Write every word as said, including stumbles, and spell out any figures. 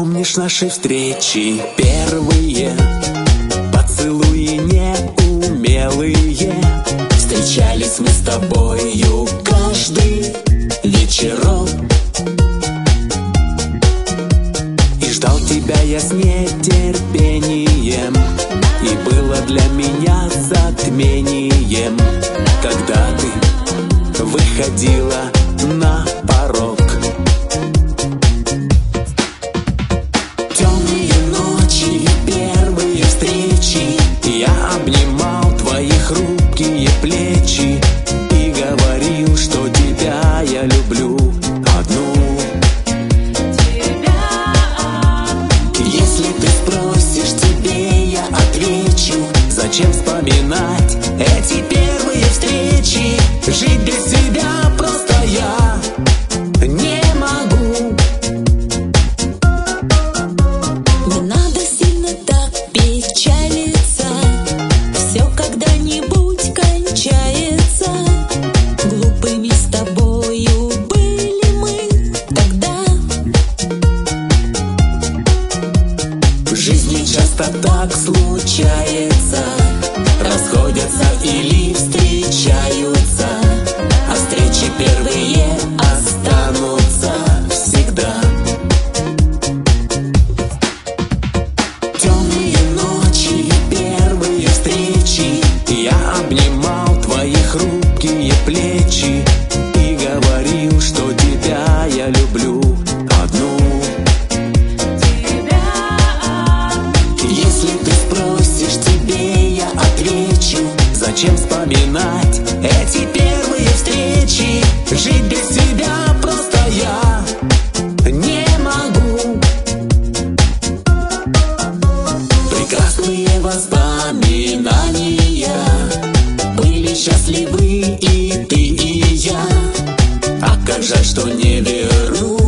Помнишь наши встречи первые, поцелуи неумелые? Встречались мы с тобою каждый вечерок, и ждал тебя я с нетерпением. И было для меня затмением, когда ты выходила на порог. Темные ночи, первые встречи, я обнимал твои хрупкие плечи и говорил, что тебя я люблю одну. Тебя. Если ты спросишь, тебе я отвечу: зачем вспоминать эти первые встречи? Жить без тебя просто я не могу. Не надо сильно так печалиться, все когда-нибудь кончается. Глупыми с тобою были мы тогда. В жизни часто так случается, расходятся или встречаются, а встречи первые останутся всегда. Темные ночи, первые встречи, я обнимал твои хрупкие плечи и говорил, что тебя я люблю одну. Тебя. Если ты спросишь, тебе я отвечу: зачем вспоминать эти первые встречи? Жить без тебя просто я не могу. Прекрасные воспоминания, были счастливы и ты, и я. А как жаль, что не вернусь.